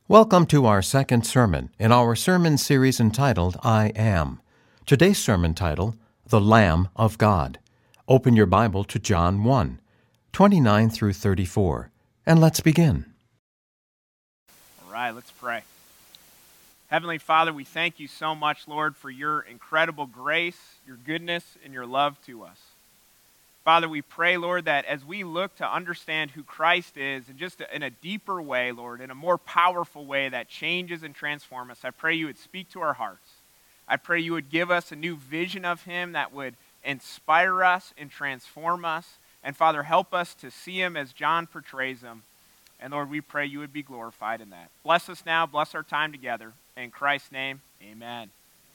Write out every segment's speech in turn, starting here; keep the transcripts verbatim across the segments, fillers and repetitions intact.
Welcome to our second sermon in our sermon series entitled, I Am. Today's sermon title, The Lamb of God. Open your Bible to John one, twenty-nine through thirty-four, and let's begin. All right, let's pray. Heavenly Father, we thank you so much, Lord, for your incredible grace, your goodness, and your love to us. Father, we pray, Lord, that as we look to understand who Christ is, and just in a deeper way, Lord, in a more powerful way that changes and transforms us, I pray you would speak to our hearts. I pray you would give us a new vision of him that would inspire us and transform us. And Father, help us to see him as John portrays him. And Lord, we pray you would be glorified in that. Bless us now, bless our time together. In Christ's name, amen.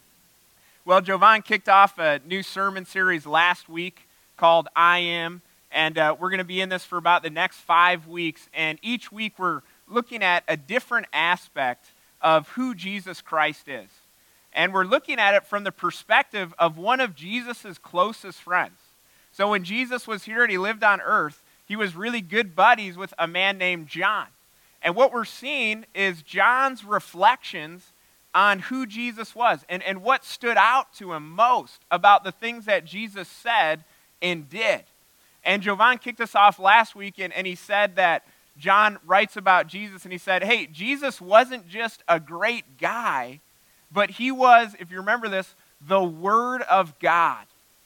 Well, Jovan kicked off a new sermon series last week called I Am, and uh, we're going to be in this for about the next five weeks, and each week we're looking at a different aspect of who Jesus Christ is. And we're looking at it from the perspective of one of Jesus' closest friends. So when Jesus was here and he lived on earth, he was really good buddies with a man named John. And what we're seeing is John's reflections on who Jesus was and, and what stood out to him most about the things that Jesus said and did. And Jovan kicked us off last week, and, and he said that John writes about Jesus, and he said, hey, Jesus wasn't just a great guy, but he was, if you remember this, the Word of God.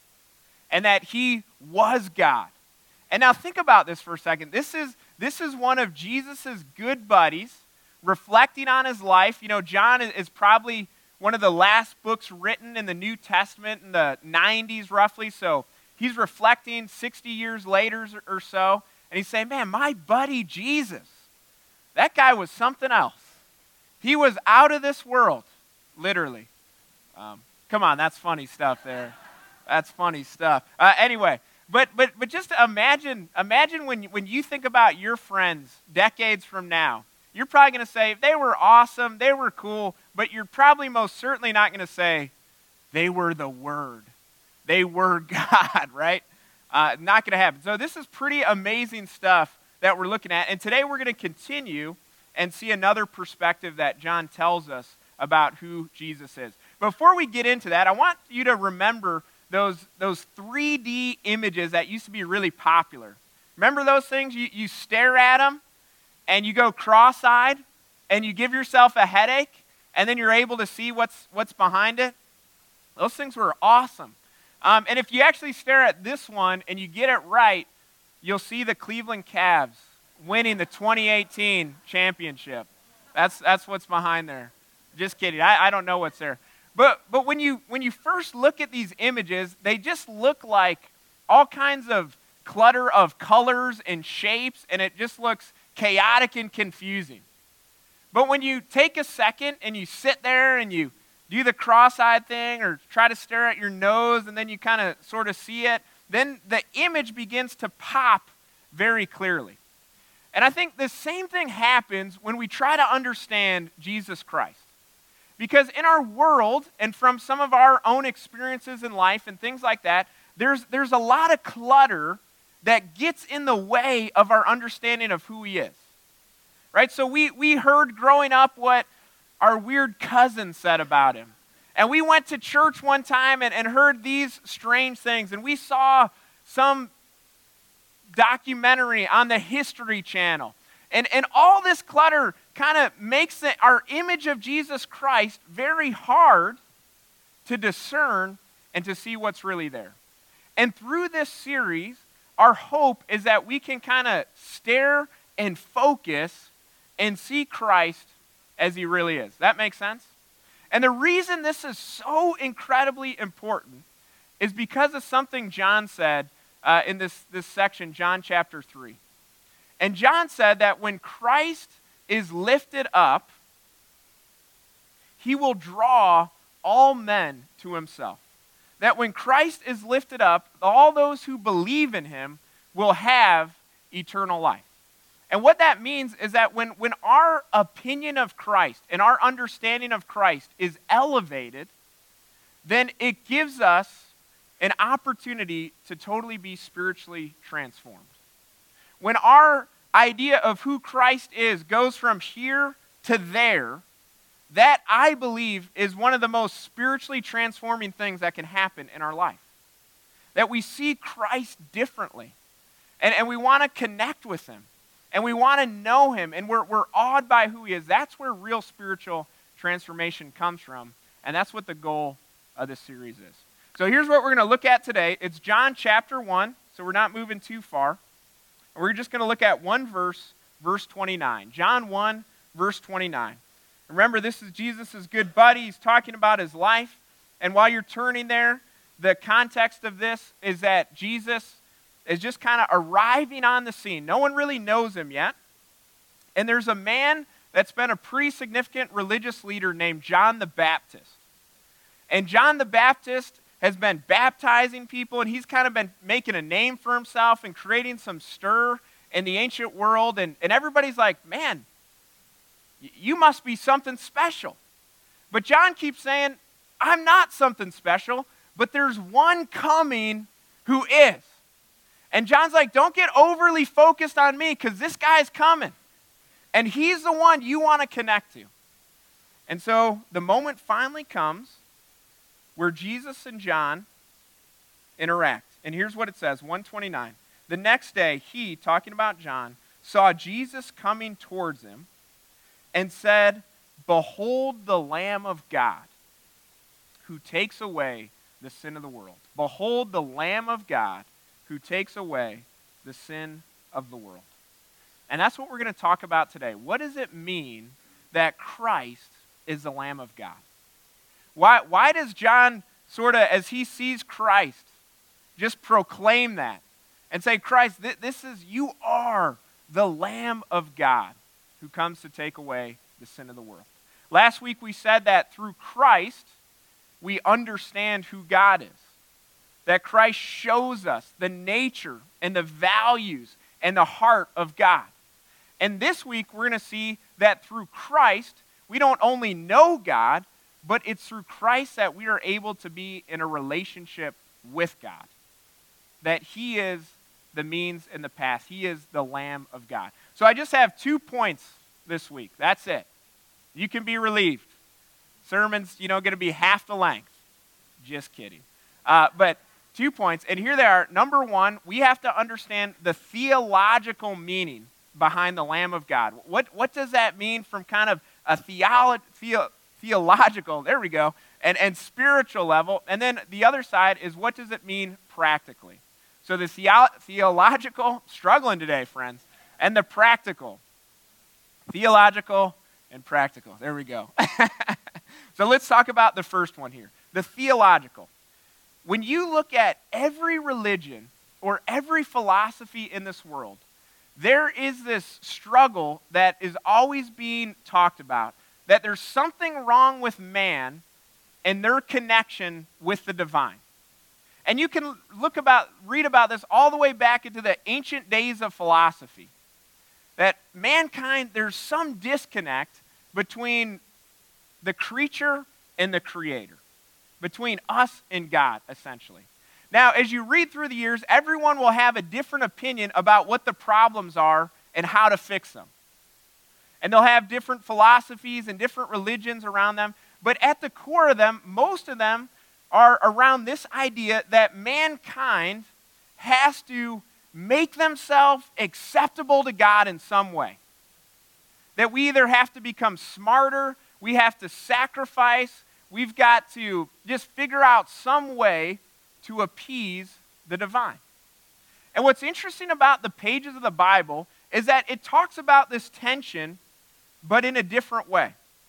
And that he was God. And now think about this for a second. This is, this is one of Jesus' good buddies reflecting on his life. You know, John is, is probably one of the last books written in the New Testament in the nineties roughly, so he's reflecting sixty years later or so, and he's saying, man, my buddy Jesus, that guy was something else. He was out of this world, literally. Um, come on, that's funny stuff there. That's funny stuff. Uh, anyway, but but but just imagine imagine when when you think about your friends decades from now, you're probably going to say they were awesome, they were cool, but you're probably most certainly not going to say they were the Word. They were God, right? Uh, not going to happen. So this is pretty amazing stuff that we're looking at. And today we're going to continue and see another perspective that John tells us about who Jesus is. Before we get into that, I want you to remember those, those three D images that used to be really popular. Remember those things? You, you stare at them and you go cross-eyed and you give yourself a headache and then you're able to see what's, what's behind it. Those things were awesome. Um, and if you actually stare at this one and you get it right, you'll see the Cleveland Cavs winning the twenty eighteen championship. That's that's what's behind there. Just kidding. I, I don't know what's there. But but when you when you first look at these images, they just look like all kinds of clutter of colors and shapes, and it just looks chaotic and confusing. But when you take a second and you sit there and you do the cross-eyed thing or try to stare at your nose and then you kind of sort of see it, then the image begins to pop very clearly. And I think the same thing happens when we try to understand Jesus Christ. Because in our world and from some of our own experiences in life and things like that, there's, there's a lot of clutter that gets in the way of our understanding of who he is. Right? So we, we heard growing up what our weird cousin said about him. And we went to church one time and, and heard these strange things. And we saw some documentary on the History Channel. And, and all this clutter kind of makes it, our image of Jesus Christ very hard to discern and to see what's really there. And through this series, our hope is that we can kind of stare and focus and see Christ as he really is. That makes sense? And the reason this is so incredibly important is because of something John said uh, in this, this section, John chapter three. And John said that when Christ is lifted up, he will draw all men to himself. That when Christ is lifted up, all those who believe in him will have eternal life. And what that means is that when, when our opinion of Christ and our understanding of Christ is elevated, then it gives us an opportunity to totally be spiritually transformed. When our idea of who Christ is goes from here to there, that I believe is one of the most spiritually transforming things that can happen in our life. That we see Christ differently. And, and we want to connect with him. And we want to know him. And we're, we're awed by who he is. That's where real spiritual transformation comes from. And that's what the goal of this series is. So here's what we're going to look at today. It's John chapter one. So we're not moving too far. We're just going to look at one verse, verse twenty-nine. John one, verse twenty-nine. Remember, this is Jesus' good buddy. He's talking about his life. And while you're turning there, the context of this is that Jesus is just kind of arriving on the scene. No one really knows him yet. And there's a man that's been a pretty significant religious leader named John the Baptist. And John the Baptist has been baptizing people, and he's kind of been making a name for himself and creating some stir in the ancient world. And, and everybody's like, man, you must be something special. But John keeps saying, I'm not something special, but there's one coming who is. And John's like, don't get overly focused on me because this guy's coming. And he's the one you want to connect to. And so the moment finally comes where Jesus and John interact. And here's what it says, one twenty-nine. The next day, he, talking about John, saw Jesus coming towards him and said, behold the Lamb of God who takes away the sin of the world. Behold the Lamb of God who takes away the sin of the world. And that's what we're going to talk about today. What does it mean that Christ is the Lamb of God? Why, why does John sort of, as he sees Christ, just proclaim that and say, Christ, th- this is, you are the Lamb of God who comes to take away the sin of the world. Last week we said that through Christ, we understand who God is. That Christ shows us the nature and the values and the heart of God. And this week we're going to see that through Christ, we don't only know God, but it's through Christ that we are able to be in a relationship with God. That he is the means and the path. He is the Lamb of God. So I just have two points this week. That's it. You can be relieved. Sermon's, you know, going to be half the length. Just kidding. Uh, but two points, and here they are. Number one, we have to understand the theological meaning behind the Lamb of God. What, what does that mean from kind of a theolo- theo- theological, there we go, and, and spiritual level? And then the other side is, what does it mean practically? So the theo- theological, struggling today, friends, and the practical. Theological and practical. There we go. So let's talk about the first one here, the theological. When you look at every religion or every philosophy in this world, there is this struggle that is always being talked about, that there's something wrong with man and their connection with the divine. And you can look about, read about this all the way back into the ancient days of philosophy. That mankind, there's some disconnect between the creature and the creator. Between us and God, essentially. Now, as you read through the years, everyone will have a different opinion about what the problems are and how to fix them. And they'll have different philosophies and different religions around them. But at the core of them, most of them are around this idea that mankind has to make themselves acceptable to God in some way. That we either have to become smarter, we have to sacrifice, we've got to just figure out some way to appease the divine. And what's interesting about the pages of the Bible is that it talks about this tension, but in a different way.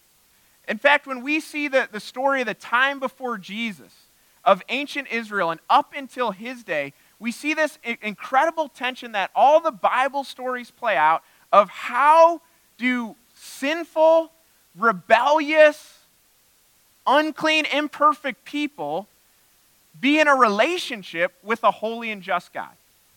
In fact, when we see the, the story of the time before Jesus, of ancient Israel, and up until his day, we see this incredible tension that all the Bible stories play out of how do sinful, rebellious, unclean, imperfect people be in a relationship with a holy and just God?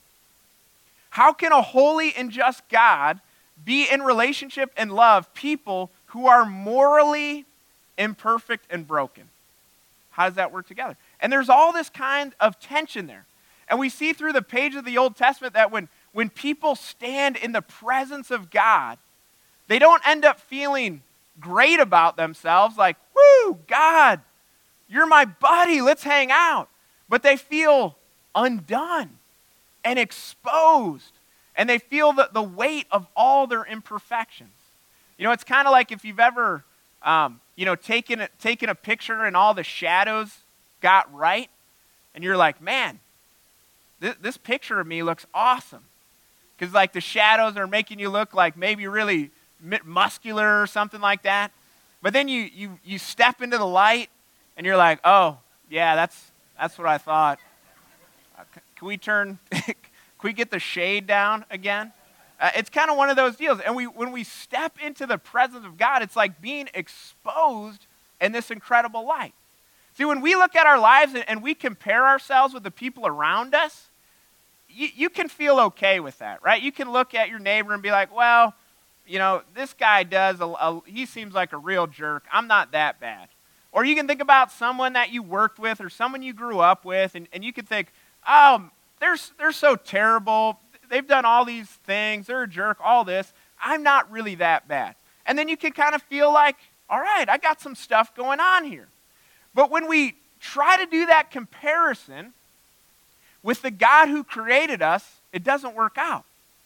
How can a holy and just God be in relationship and love people who are morally imperfect and broken? How does that work together? And there's all this kind of tension there. And we see through the page of the Old Testament that when, when people stand in the presence of God, they don't end up feeling great about themselves, like, woo, God, you're my buddy, let's hang out. But they feel undone and exposed, and they feel the, the weight of all their imperfections. You know, it's kind of like if you've ever, um, you know, taken a, taken a picture and all the shadows got right, and you're like, man, th- this picture of me looks awesome. Because like the shadows are making you look like maybe really muscular or something like that. But then you you you step into the light, and you're like, oh, yeah, that's that's what I thought. Uh, c- can we turn, can we get the shade down again? Uh, it's kind of one of those deals. And we when we step into the presence of God, it's like being exposed in this incredible light. See, when we look at our lives and, and we compare ourselves with the people around us, you, you can feel okay with that, right? You can look at your neighbor and be like, well, you know, this guy does, a, a, he seems like a real jerk. I'm not that bad. Or you can think about someone that you worked with or someone you grew up with, and, and you can think, oh, they're, they're so terrible. They've done all these things. They're a jerk, all this. I'm not really that bad. And then you can kind of feel like, all right, I got some stuff going on here. But when we try to do that comparison with the God who created us, it doesn't work out.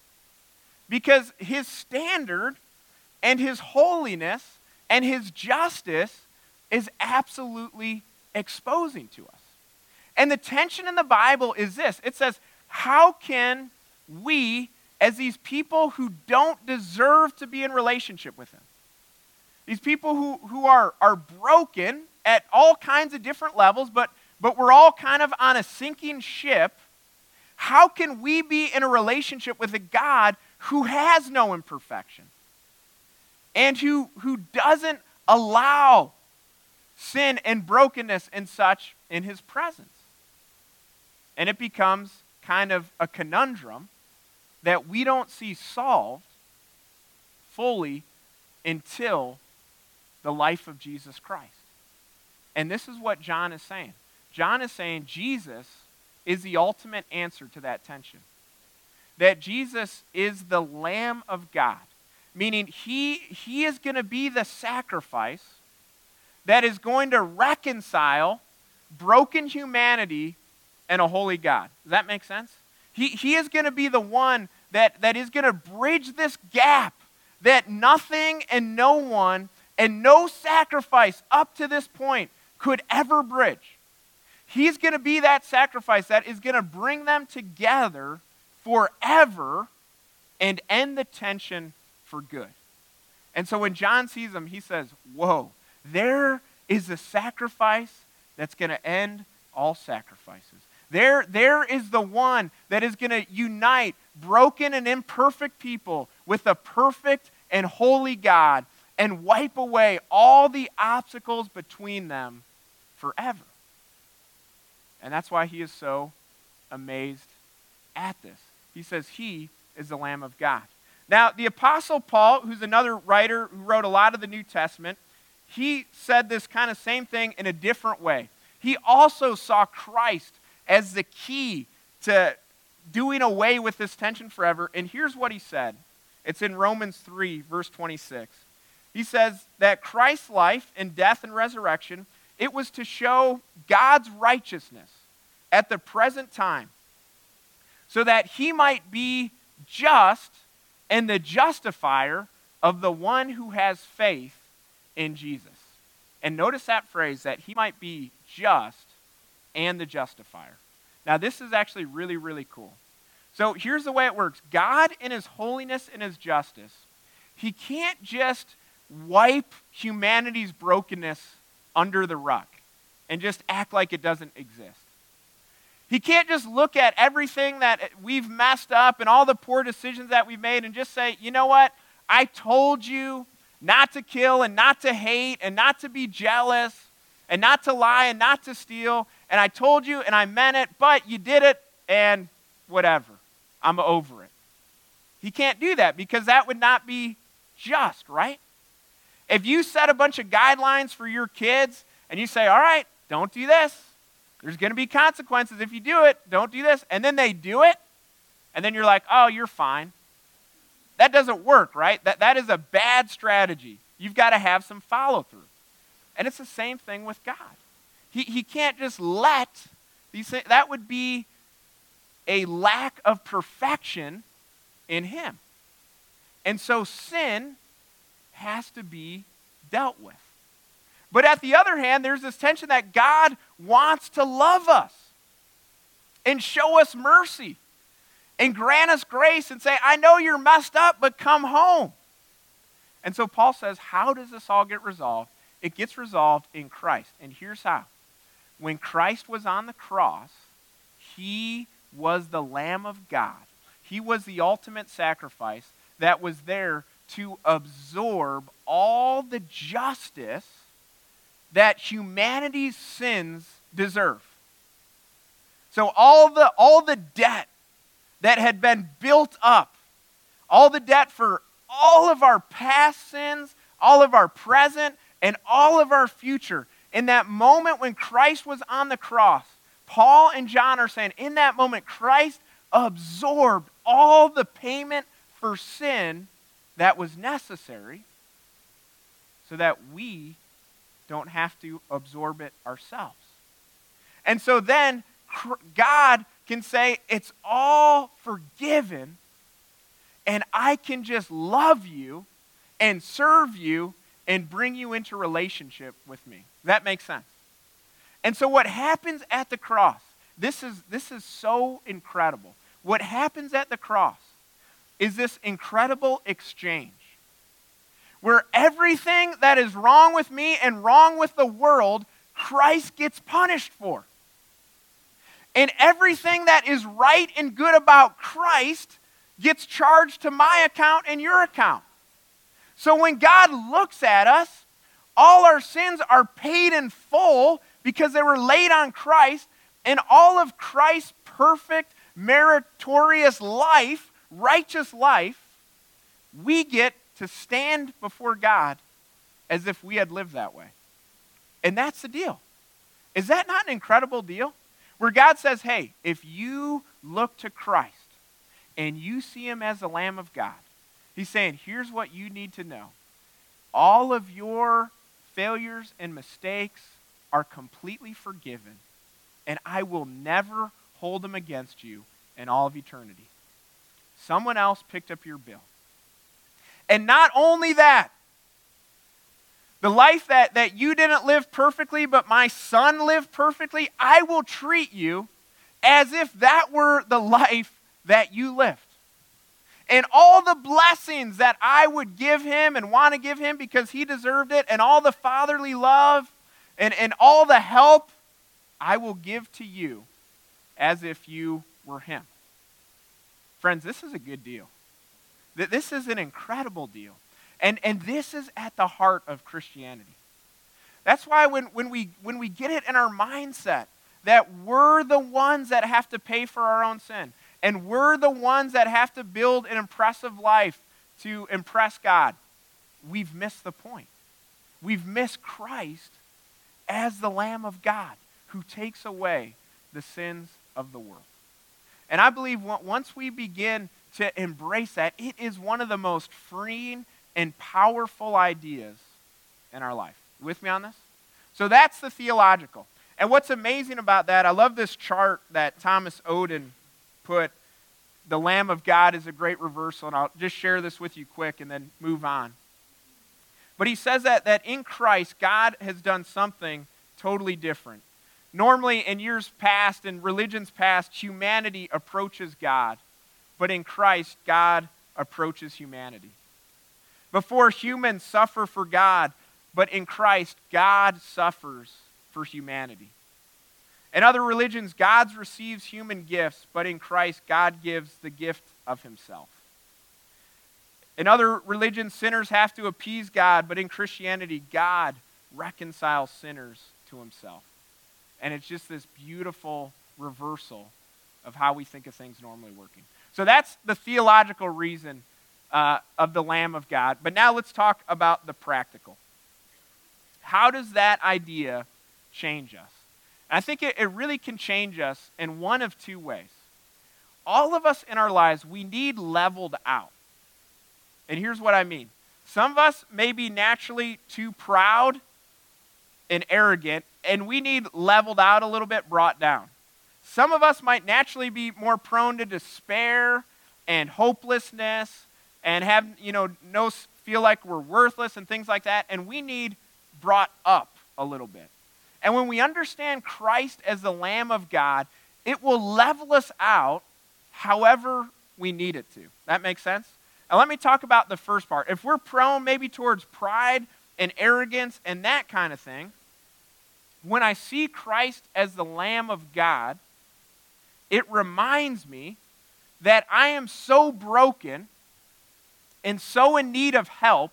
Because his standard and his holiness and his justice is absolutely exposing to us. And the tension in the Bible is this. It says, how can we, as these people who don't deserve to be in relationship with him, these people who, who are, are broken at all kinds of different levels, but, but we're all kind of on a sinking ship, how can we be in a relationship with a God who has no imperfection and who, who doesn't allow sin and brokenness and such in his presence? And it becomes kind of a conundrum that we don't see solved fully until the life of Jesus Christ. And this is what John is saying. John is saying Jesus is the ultimate answer to that tension. That Jesus is the Lamb of God, meaning he, he is going to be the sacrifice that is going to reconcile broken humanity and a holy God. Does that make sense? He, he is going to be the one that, that is going to bridge this gap that nothing and no one and no sacrifice up to this point could ever bridge. He's going to be that sacrifice that is going to bring them together forever and end the tension for good. And so when John sees them, he says, whoa, there is a sacrifice that's going to end all sacrifices. There, there is the one that is going to unite broken and imperfect people with a perfect and holy God and wipe away all the obstacles between them forever. And that's why he is so amazed at this. He says he is the Lamb of God. Now, the Apostle Paul, who's another writer who wrote a lot of the New Testament, he said this kind of same thing in a different way. He also saw Christ as the key to doing away with this tension forever. And here's what he said. It's in Romans three, verse twenty-six. He says that Christ's life and death and resurrection, it was to show God's righteousness at the present time, so that he might be just and the justifier of the one who has faith in Jesus. And notice that phrase, that he might be just and the justifier. Now, this is actually really, really cool. So here's the way it works. God, in his holiness and his justice, he can't just wipe humanity's brokenness under the rug and just act like it doesn't exist. He can't just look at everything that we've messed up and all the poor decisions that we've made and just say, you know what? I told you not to kill and not to hate and not to be jealous and not to lie and not to steal. And I told you and I meant it, but you did it and whatever. I'm over it. He can't do that because that would not be just, right? If you set a bunch of guidelines for your kids and you say, all right, don't do this. There's going to be consequences if you do it. Don't do this. And then they do it. And then you're like, oh, you're fine. That doesn't work, right? That, that is a bad strategy. You've got to have some follow-through. And it's the same thing with God. He, he can't just let these things, that would be a lack of perfection in him. And so sin has to be dealt with. But at the other hand, there's this tension that God wants to love us and show us mercy and grant us grace and say, I know you're messed up, but come home. And so Paul says, how does this all get resolved? It gets resolved in Christ. And here's how. When Christ was on the cross, he was the Lamb of God. He was the ultimate sacrifice that was there to absorb all the justice that humanity's sins deserve. So all the, all the debt that had been built up, all the debt for all of our past sins, all of our present, and all of our future, in that moment when Christ was on the cross, Paul and John are saying, in that moment, Christ absorbed all the payment for sin that was necessary so that we don't have to absorb it ourselves. And so then God can say, it's all forgiven, and I can just love you and serve you and bring you into relationship with me. That makes sense. And so what happens at the cross, this is, this is so incredible. What happens at the cross is this incredible exchange where everything that is wrong with me and wrong with the world, Christ gets punished for. And everything that is right and good about Christ gets charged to my account and your account. So when God looks at us, all our sins are paid in full because they were laid on Christ, and all of Christ's perfect, meritorious life, righteous life, we get to stand before God as if we had lived that way. And that's the deal. Is that not an incredible deal? Where God says, hey, if you look to Christ and you see him as the Lamb of God, he's saying, here's what you need to know. All of your failures and mistakes are completely forgiven, and I will never hold them against you in all of eternity. Someone else picked up your bill. And not only that, the life that, that you didn't live perfectly, but my son lived perfectly, I will treat you as if that were the life that you lived. And all the blessings that I would give him and want to give him because he deserved it, and all the fatherly love and, and all the help, I will give to you as if you were him. Friends, this is a good deal. This is an incredible deal. And, and this is at the heart of Christianity. That's why when, when, we, when we get it in our mindset that we're the ones that have to pay for our own sin, and we're the ones that have to build an impressive life to impress God, we've missed the point. We've missed Christ as the Lamb of God who takes away the sins of the world. And I believe once we begin to embrace that, it is one of the most freeing and powerful ideas in our life. You with me on this? So that's the theological. And what's amazing about that, I love this chart that Thomas Oden put. The Lamb of God is a great reversal, and I'll just share this with you quick and then move on. But he says that, that in Christ, God has done something totally different. Normally, in years past, in religions past, humanity approaches God. But in Christ, God approaches humanity. Before, humans suffer for God, but in Christ, God suffers for humanity. In other religions, God receives human gifts, but in Christ, God gives the gift of himself. In other religions, sinners have to appease God, but in Christianity, God reconciles sinners to himself. And it's just this beautiful reversal of how we think of things normally working. So that's the theological reason uh, of the Lamb of God. But now let's talk about the practical. How does that idea change us? And I think it, it really can change us in one of two ways. All of us in our lives, we need leveled out. And here's what I mean. Some of us may be naturally too proud and arrogant, and we need leveled out a little bit, brought down. Some of us might naturally be more prone to despair and hopelessness and have, you know, no feel like we're worthless and things like that, and we need brought up a little bit. And when we understand Christ as the Lamb of God, it will level us out however we need it to. That makes sense? Now let me talk about the first part. If we're prone maybe towards pride and arrogance and that kind of thing, when I see Christ as the Lamb of God, it reminds me that I am so broken and so in need of help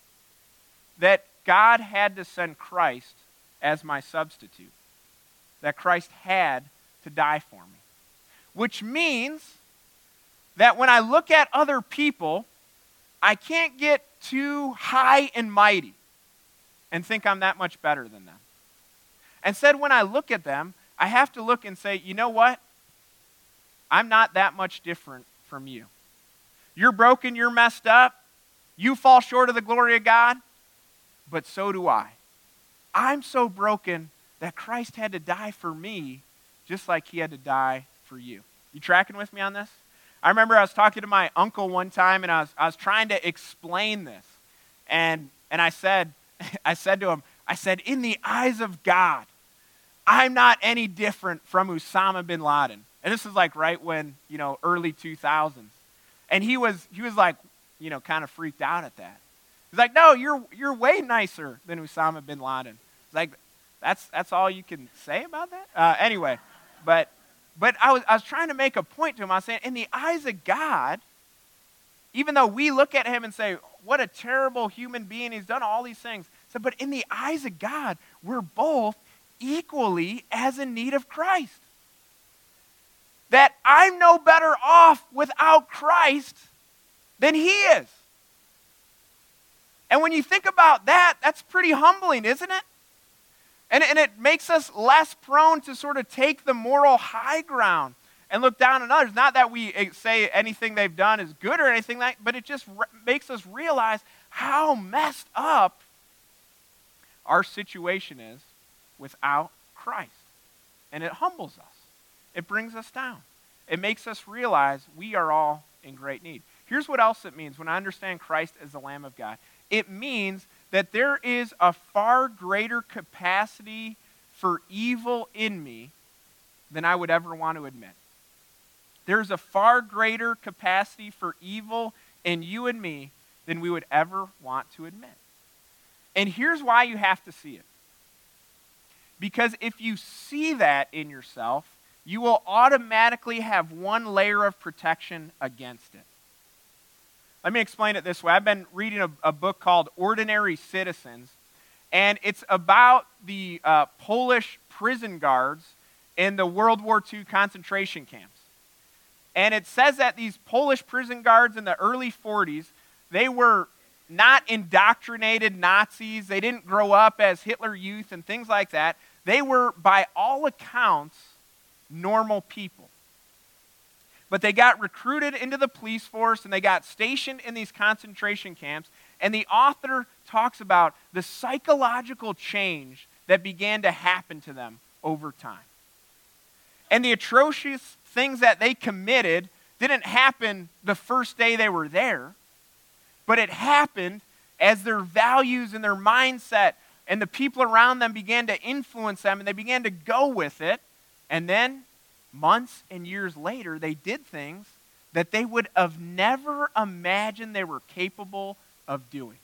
that God had to send Christ as my substitute. That Christ had to die for me. Which means that when I look at other people, I can't get too high and mighty and think I'm that much better than them. Instead, when I look at them, I have to look and say, you know what? I'm not that much different from you. You're broken, you're messed up, you fall short of the glory of God, but so do I. I'm so broken that Christ had to die for me just like he had to die for you. You tracking with me on this? I remember I was talking to my uncle one time, and I was, I was trying to explain this. And, and I said, I said to him, I said, in the eyes of God, I'm not any different from Osama bin Laden. And this is like right when, you know, early two thousands. And he was, he was like, you know, kind of freaked out at that. He's like, no, you're, you're way nicer than Osama bin Laden. It's like, that's, that's all you can say about that? Uh, anyway, but, but I was, I was trying to make a point to him. I was saying, in the eyes of God, even though we look at him and say, what a terrible human being, he's done all these things. I said, but in the eyes of God, we're both equally as in need of Christ. That I'm no better off without Christ than he is. And when you think about that, that's pretty humbling, isn't it? And, and it makes us less prone to sort of take the moral high ground and look down on others. Not that we say anything they've done is good or anything like that, but it just re- makes us realize how messed up our situation is without Christ. And it humbles us. It brings us down. It makes us realize we are all in great need. Here's what else it means when I understand Christ as the Lamb of God. It means that there is a far greater capacity for evil in me than I would ever want to admit. There's a far greater capacity for evil in you and me than we would ever want to admit. And here's why you have to see it. Because if you see that in yourself, you will automatically have one layer of protection against it. Let me explain it this way. I've been reading a, a book called Ordinary Citizens, and it's about the uh, Polish prison guards in the World War Two concentration camps. And it says that these Polish prison guards in the early forties, they were not indoctrinated Nazis. They didn't grow up as Hitler Youth and things like that. They were, by all accounts, normal people. But they got recruited into the police force and they got stationed in these concentration camps. And the author talks about the psychological change that began to happen to them over time. And the atrocious things that they committed didn't happen the first day they were there, but it happened as their values and their mindset and the people around them began to influence them and they began to go with it. And then months and years later, they did things that they would have never imagined they were capable of doing.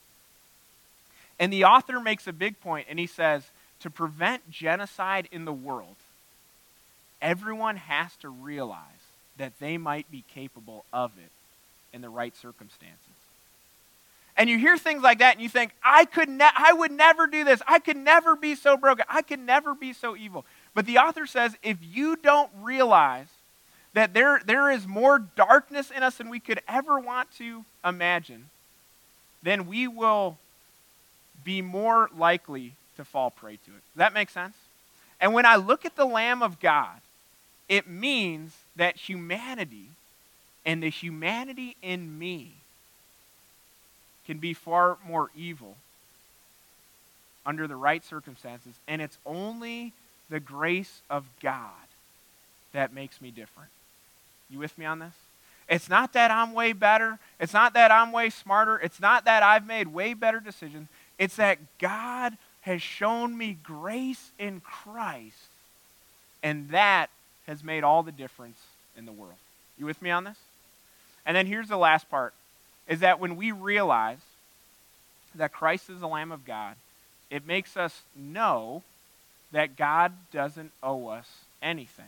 And the author makes a big point, and he says, to prevent genocide in the world, everyone has to realize that they might be capable of it in the right circumstances. And you hear things like that and you think, I could ne- I would never do this. I could never be so broken. I could never be so evil. But the author says, if you don't realize that there, there is more darkness in us than we could ever want to imagine, then we will be more likely to fall prey to it. Does that make sense? And when I look at the Lamb of God, it means that humanity and the humanity in me can be far more evil under the right circumstances, and it's only the grace of God that makes me different. You with me on this? It's not that I'm way better. It's not that I'm way smarter. It's not that I've made way better decisions. It's that God has shown me grace in Christ, and that has made all the difference in the world. You with me on this? And then here's the last part, is that when we realize that Christ is the Lamb of God, it makes us know that God doesn't owe us anything.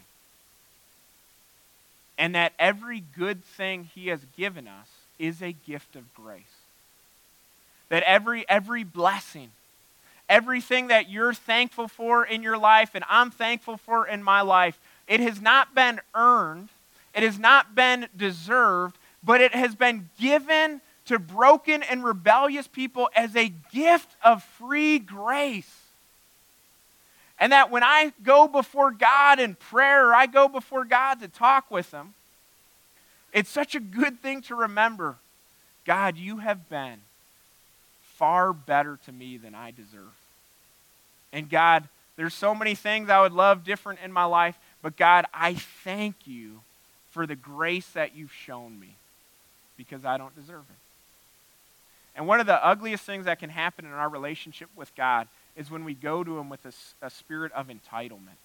And that every good thing he has given us is a gift of grace. That every, every blessing, everything that you're thankful for in your life and I'm thankful for in my life, it has not been earned, it has not been deserved, but it has been given to broken and rebellious people as a gift of free grace. And that when I go before God in prayer, or I go before God to talk with him, it's such a good thing to remember, God, you have been far better to me than I deserve. And God, there's so many things I would love different in my life, but God, I thank you for the grace that you've shown me because I don't deserve it. And one of the ugliest things that can happen in our relationship with God is when we go to him with a, a spirit of entitlement.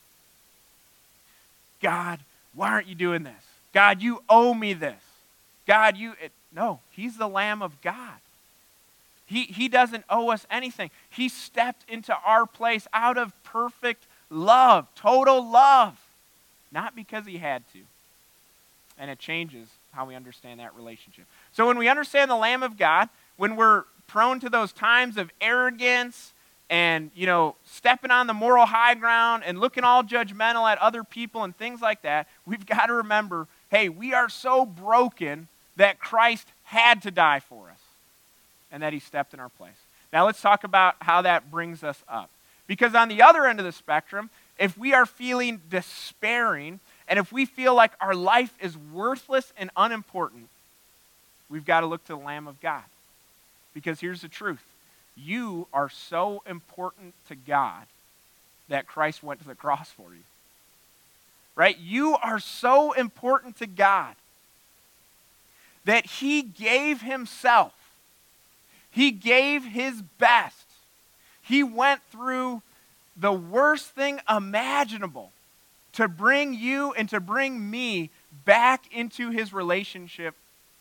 God, why aren't you doing this? God, you owe me this. God, you... It, no, he's the Lamb of God. He, he doesn't owe us anything. He stepped into our place out of perfect love, total love, not because he had to. And it changes how we understand that relationship. So when we understand the Lamb of God, when we're prone to those times of arrogance and, you know, stepping on the moral high ground and looking all judgmental at other people and things like that, we've got to remember, hey, we are so broken that Christ had to die for us and that he stepped in our place. Now let's talk about how that brings us up. Because on the other end of the spectrum, if we are feeling despairing and if we feel like our life is worthless and unimportant, we've got to look to the Lamb of God. Because here's the truth. You are so important to God that Christ went to the cross for you. Right? You are so important to God that he gave himself. He gave his best. He went through the worst thing imaginable to bring you and to bring me back into his relationship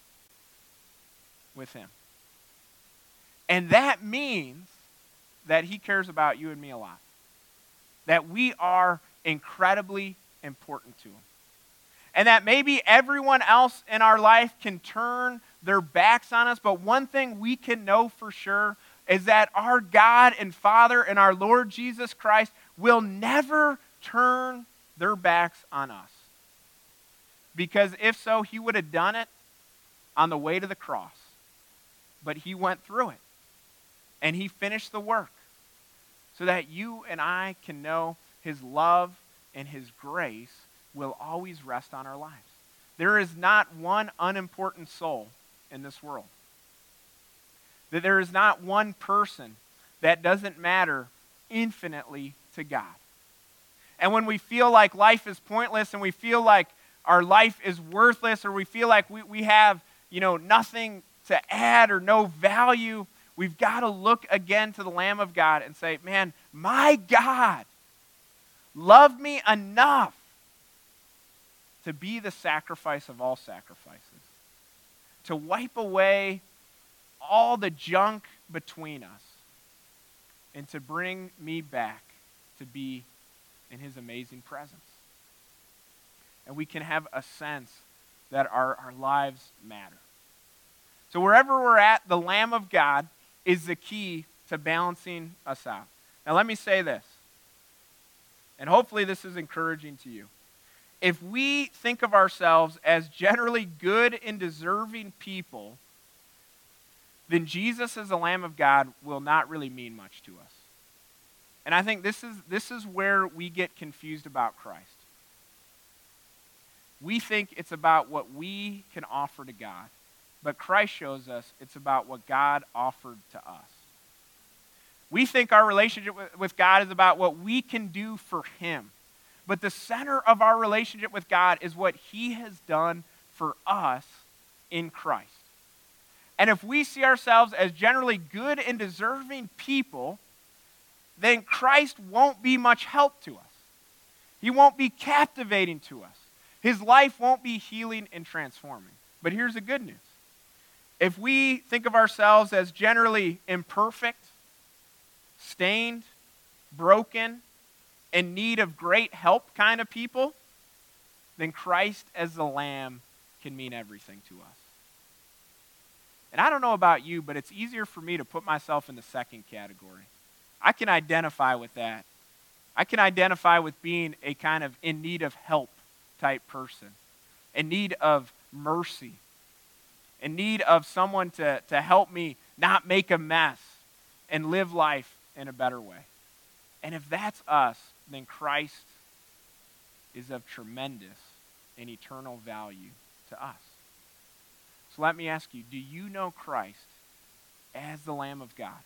with him. And that means that he cares about you and me a lot. That we are incredibly important to him. And that maybe everyone else in our life can turn their backs on us, but one thing we can know for sure is that our God and Father and our Lord Jesus Christ will never turn their backs on us. Because if so, he would have done it on the way to the cross. But he went through it. And he finished the work so that you and I can know his love and his grace will always rest on our lives. There is not one unimportant soul in this world. That there is not one person that doesn't matter infinitely to God. And when we feel like life is pointless and we feel like our life is worthless or we feel like we, we have, you know, nothing to add or no value, we've got to look again to the Lamb of God and say, man, my God loved me enough to be the sacrifice of all sacrifices, to wipe away all the junk between us, and to bring me back to be in his amazing presence. And we can have a sense that our, our lives matter. So wherever we're at, the Lamb of God is the key to balancing us out. Now let me say this, and hopefully this is encouraging to you. If we think of ourselves as generally good and deserving people, then Jesus as the Lamb of God will not really mean much to us. And I think this is, this is where we get confused about Christ. We think it's about what we can offer to God. But Christ shows us it's about what God offered to us. We think our relationship with God is about what we can do for him. But the center of our relationship with God is what he has done for us in Christ. And if we see ourselves as generally good and deserving people, then Christ won't be much help to us. He won't be captivating to us. His life won't be healing and transforming. But here's the good news. If we think of ourselves as generally imperfect, stained, broken, in need of great help kind of people, then Christ as the Lamb can mean everything to us. And I don't know about you, but it's easier for me to put myself in the second category. I can identify with that. I can identify with being a kind of in need of help type person, in need of mercy, in need of someone to, to help me not make a mess and live life in a better way. And if that's us, then Christ is of tremendous and eternal value to us. So let me ask you, do you know Christ as the Lamb of God?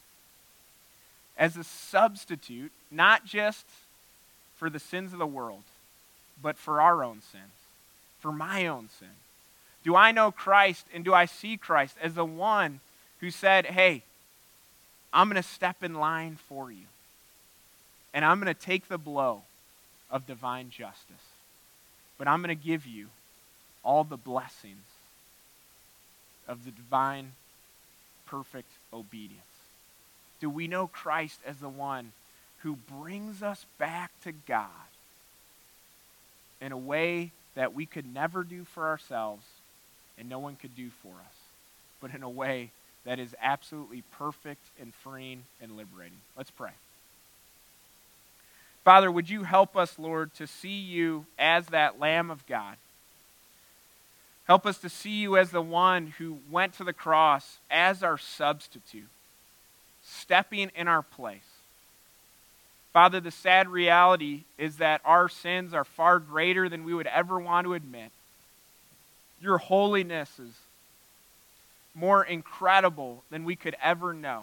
As a substitute, not just for the sins of the world, but for our own sins, for my own sin. Do I know Christ and do I see Christ as the one who said, hey, I'm going to step in line for you, and I'm going to take the blow of divine justice, but I'm going to give you all the blessings of the divine, perfect obedience? Do we know Christ as the one who brings us back to God in a way that we could never do for ourselves and no one could do for us, but in a way that is absolutely perfect and freeing and liberating? Let's pray. Father, would you help us, Lord, to see you as that Lamb of God? Help us to see you as the one who went to the cross as our substitute, stepping in our place. Father, the sad reality is that our sins are far greater than we would ever want to admit. Your holiness is more incredible than we could ever know.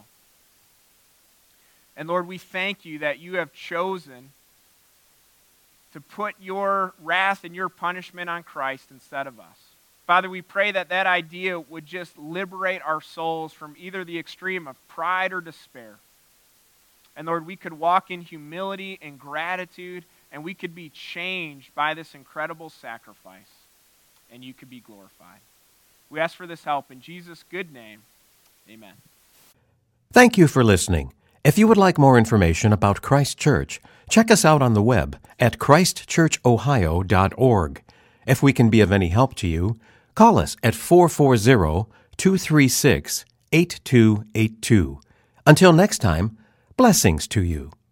And Lord, we thank you that you have chosen to put your wrath and your punishment on Christ instead of us. Father, we pray that that idea would just liberate our souls from either the extreme of pride or despair. And Lord, we could walk in humility and gratitude, and we could be changed by this incredible sacrifice, and you could be glorified. We ask for this help in Jesus' good name. Amen. Thank you for listening. If you would like more information about Christ Church, check us out on the web at christ church ohio dot org. If we can be of any help to you, call us at four four zero, two three six, eight two eight two. Until next time, blessings to you.